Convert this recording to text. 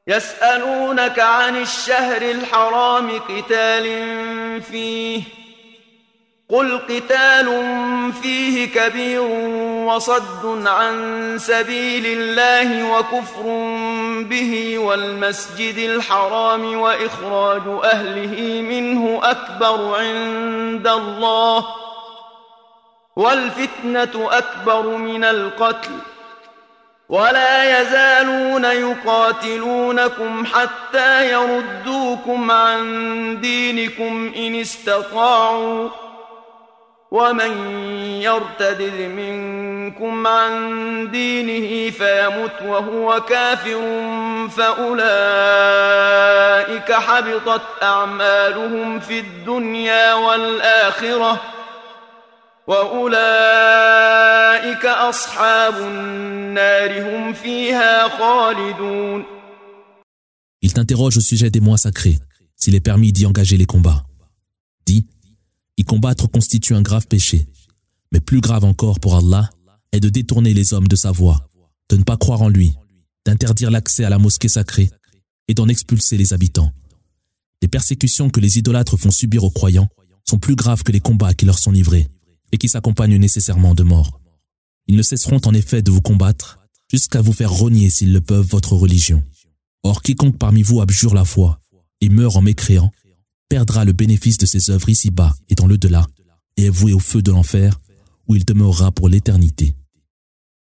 يسألونك عن الشهر الحرام قتال فيه قل قتال فيه كبير وصد عن سبيل الله وكفر به والمسجد الحرام وإخراج أهله منه أكبر عند الله والفتنة أكبر من القتل ولا يزالون يقاتلونكم حتى يردوكم عن دينكم إن استطاعوا ومن يرتد منكم عن دينه فيمت وهو كافر فأولئك حبطت أعمالهم في الدنيا والآخرة وأولئك أصحاب النار هم فيها خالدون. Il t'interroge au sujet des mois sacrés, s'il est permis d'y engager les combats. Dis, y combattre constitue un grave péché, mais plus grave encore pour Allah est de détourner les hommes de sa voie, de ne pas croire en lui, d'interdire l'accès à la mosquée sacrée et d'en expulser les habitants. Les persécutions que les idolâtres font subir aux croyants sont plus graves que les combats qui leur sont livrés et qui s'accompagnent nécessairement de mort. Ils ne cesseront en effet de vous combattre jusqu'à vous faire renier s'ils le peuvent votre religion. Or quiconque parmi vous abjure la foi et meurt en mécréant perdra le bénéfice de ses œuvres ici-bas et dans l'au-delà et est voué au feu de l'enfer où il demeurera pour l'éternité.